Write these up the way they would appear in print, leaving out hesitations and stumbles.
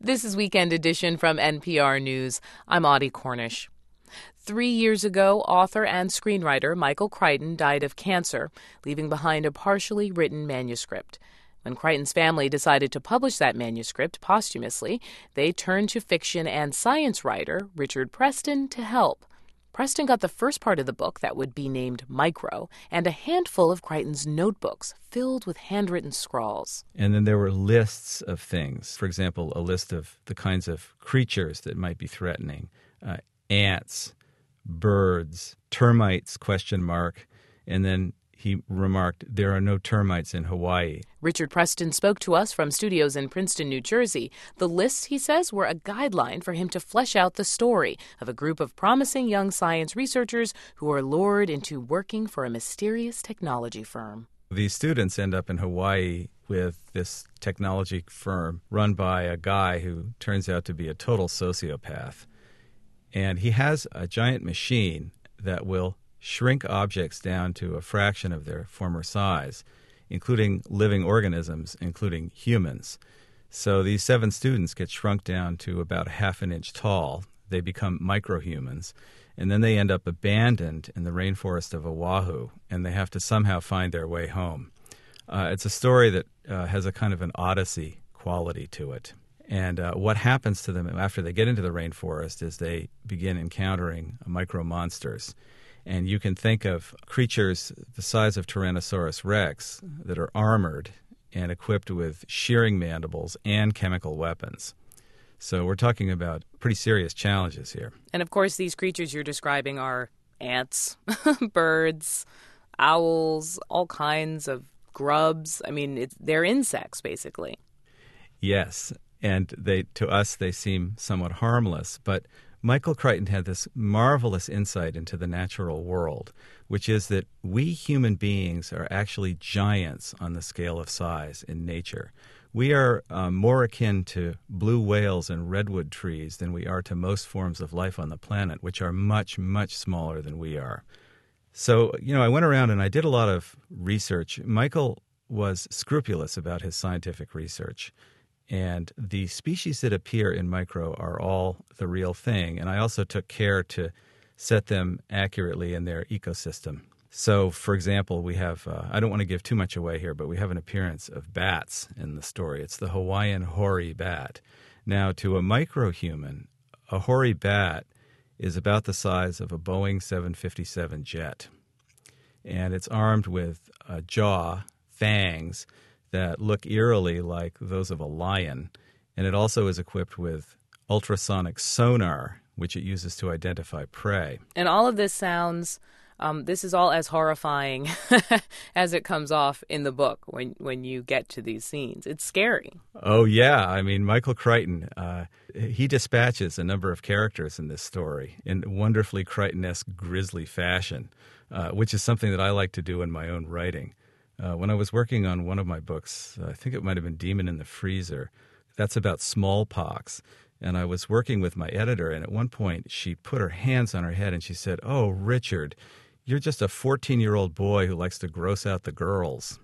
This is Weekend Edition from NPR News. I'm Audie Cornish. 3 years ago, author and screenwriter Michael Crichton died of cancer, leaving behind a partially written manuscript. When Crichton's family decided to publish that manuscript posthumously, they turned to fiction and science writer Richard Preston to help. Preston got the first part of the book that would be named Micro, and a handful of Crichton's notebooks filled with handwritten scrawls. And then there were lists of things. For example, a list of the kinds of creatures that might be threatening. Ants, birds, termites, ? And then he remarked, there are no termites in Hawaii. Richard Preston spoke to us from studios in Princeton, New Jersey. The lists, he says, were a guideline for him to flesh out the story of a group of promising young science researchers who are lured into working for a mysterious technology firm. These students end up in Hawaii with this technology firm run by a guy who turns out to be a total sociopath. And he has a giant machine that will shrink objects down to a fraction of their former size, including living organisms, including humans. So these 7 students get shrunk down to about half an inch tall. They become microhumans, and then they end up abandoned in the rainforest of Oahu, and they have to somehow find their way home. It's a story that has a kind of an Odyssey quality to it. And what happens to them after they get into the rainforest is they begin encountering micro-monsters. And you can think of creatures the size of Tyrannosaurus rex that are armored and equipped with shearing mandibles and chemical weapons. So we're talking about pretty serious challenges here. And of course, these creatures you're describing are ants, birds, owls, all kinds of grubs. I mean, they're insects, basically. Yes, and to us they seem somewhat harmless, but Michael Crichton had this marvelous insight into the natural world, which is that we human beings are actually giants on the scale of size in nature. We are more akin to blue whales and redwood trees than we are to most forms of life on the planet, which are much, much smaller than we are. So, I went around and I did a lot of research. Michael was scrupulous about his scientific research. And the species that appear in Micro are all the real thing. And I also took care to set them accurately in their ecosystem. So, for example, we have, I don't want to give too much away here, but we have an appearance of bats in the story. It's the Hawaiian hoary bat. Now, to a microhuman, a hoary bat is about the size of a Boeing 757 jet. And it's armed with a jaw, fangs, that look eerily like those of a lion, and it also is equipped with ultrasonic sonar, which it uses to identify prey. And all of this sounds, this is all as horrifying as it comes off in the book when you get to these scenes. It's scary. Oh, yeah. I mean, Michael Crichton, he dispatches a number of characters in this story in wonderfully Crichton-esque grisly fashion, which is something that I like to do in my own writing. When I was working on one of my books, I think it might have been Demon in the Freezer, that's about smallpox. And I was working with my editor, and at one point she put her hands on her head and she said, "Oh, Richard, you're just a 14-year-old boy who likes to gross out the girls."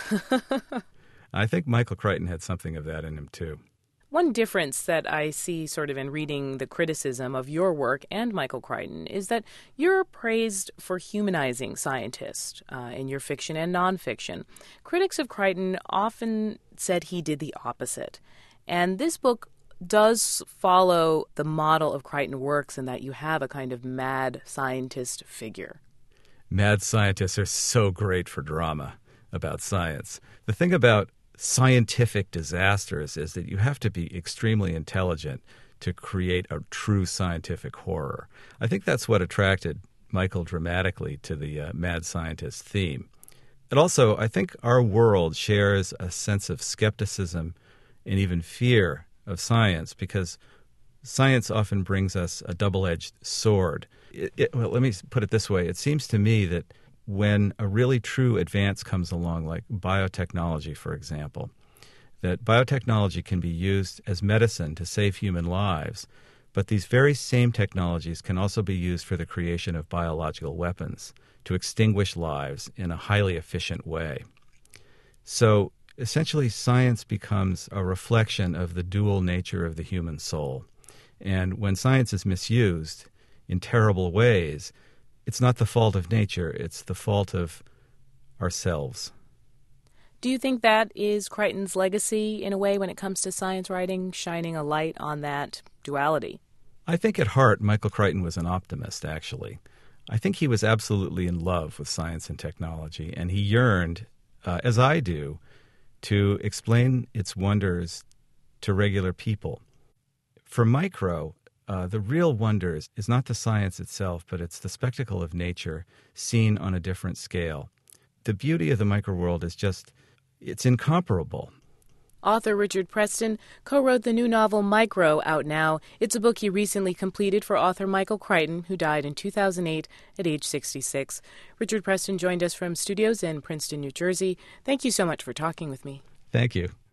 I think Michael Crichton had something of that in him, too. One difference that I see sort of in reading the criticism of your work and Michael Crichton is that you're praised for humanizing scientists in your fiction and nonfiction. Critics of Crichton often said he did the opposite. And this book does follow the model of Crichton works in that you have a kind of mad scientist figure. Mad scientists are so great for drama about science. The thing about scientific disasters is that you have to be extremely intelligent to create a true scientific horror. I think that's what attracted Michael dramatically to the mad scientist theme. And also, I think our world shares a sense of skepticism and even fear of science because science often brings us a double-edged sword. Well, let me put it this way. It seems to me that when a really true advance comes along, like biotechnology, for example, that biotechnology can be used as medicine to save human lives, but these very same technologies can also be used for the creation of biological weapons to extinguish lives in a highly efficient way. So essentially science becomes a reflection of the dual nature of the human soul. And when science is misused in terrible ways, it's not the fault of nature, it's the fault of ourselves. Do you think that is Crichton's legacy, in a way, when it comes to science writing, shining a light on that duality? I think at heart, Michael Crichton was an optimist, actually. I think he was absolutely in love with science and technology, and he yearned, as I do, to explain its wonders to regular people. For Micro, the real wonders is not the science itself, but it's the spectacle of nature seen on a different scale. The beauty of the micro world is just, it's incomparable. Author Richard Preston co-wrote the new novel Micro, out now. It's a book he recently completed for author Michael Crichton, who died in 2008 at age 66. Richard Preston joined us from studios in Princeton, New Jersey. Thank you so much for talking with me. Thank you.